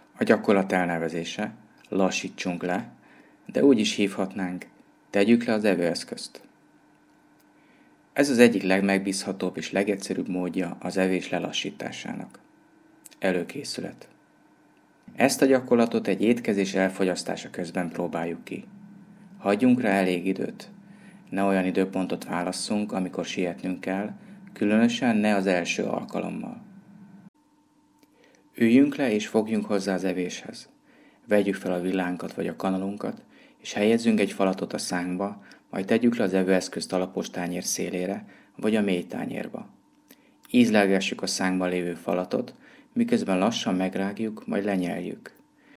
A gyakorlat elnevezése, lassítsunk le, de úgy is hívhatnánk, tegyük le az evőeszközt. Ez az egyik legmegbízhatóbb és legegyszerűbb módja az evés lelassításának. Előkészület. Ezt a gyakorlatot egy étkezés elfogyasztása közben próbáljuk ki. Hagyjunk rá elég időt. Ne olyan időpontot válasszunk, amikor sietnünk kell, különösen ne az első alkalommal. Üljünk le és fogjunk hozzá az evéshez. Vegyük fel a villánkat vagy a kanalunkat, és helyezzünk egy falatot a szánkba, majd tegyük le az evőeszközt alapos tányér szélére, vagy a mély tányérba. Ízlelgessük a szánkban lévő falatot, miközben lassan megrágjuk, majd lenyeljük.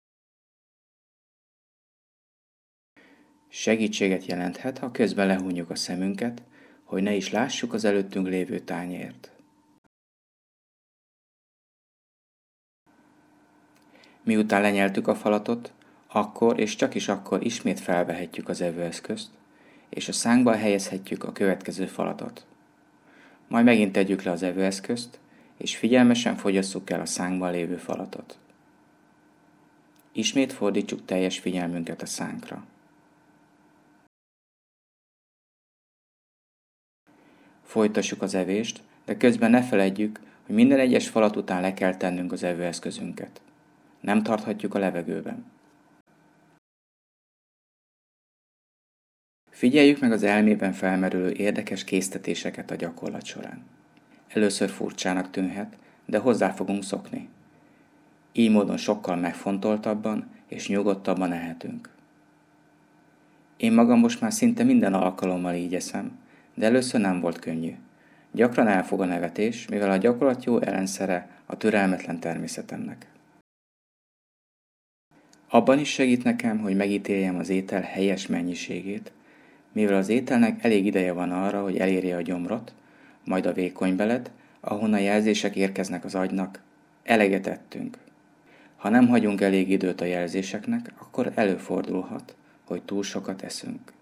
Segítséget jelenthet, ha közben lehúnyjuk a szemünket, hogy ne is lássuk az előttünk lévő tányért. Miután lenyeltük a falatot, akkor és csak is akkor ismét felvehetjük az evőeszközt, és a szánkba helyezhetjük a következő falatot. Majd megint tegyük le az evőeszközt, és figyelmesen fogyasszuk el a szánkban lévő falatot. Ismét fordítsuk teljes figyelmünket a szánkra. Folytassuk az evést, de közben ne feledjük, hogy minden egyes falat után le kell tennünk az evőeszközünket. Nem tarthatjuk a levegőben. Figyeljük meg az elmében felmerülő érdekes késztetéseket a gyakorlat során. Először furcsának tűnhet, de hozzá fogunk szokni. Így módon sokkal megfontoltabban és nyugodtabban ehetünk. Én magam most már szinte minden alkalommal így eszem, de először nem volt könnyű. Gyakran elfog a nevetés, mivel a gyakorlat jó ellenszere a türelmetlen természetemnek. Abban is segít nekem, hogy megítéljem az étel helyes mennyiségét, mivel az ételnek elég ideje van arra, hogy elérje a gyomrot, majd a vékony belet, ahonnan jelzések érkeznek az agynak, eleget ettünk. Ha nem hagyunk elég időt a jelzéseknek, akkor előfordulhat, hogy túl sokat eszünk.